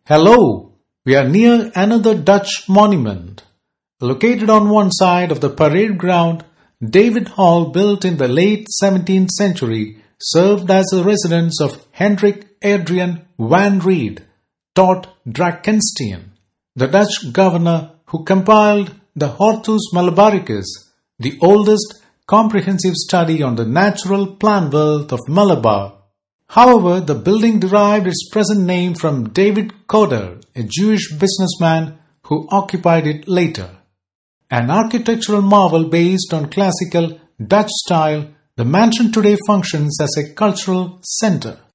Hello, we are near another Dutch monument. Located on one side of the parade ground, David Hall, built in the late 17th century, served as a residence of Hendrik Adrian van Reede, tot Drakenstein, the Dutch governor who compiled the Hortus Malabaricus, the oldest comprehensive study on the natural plant world of Malabar. However, the building derived its present name from David Coder, a Jewish businessman who occupied it later. An architectural marvel based on classical Dutch style, the mansion today functions as a cultural center.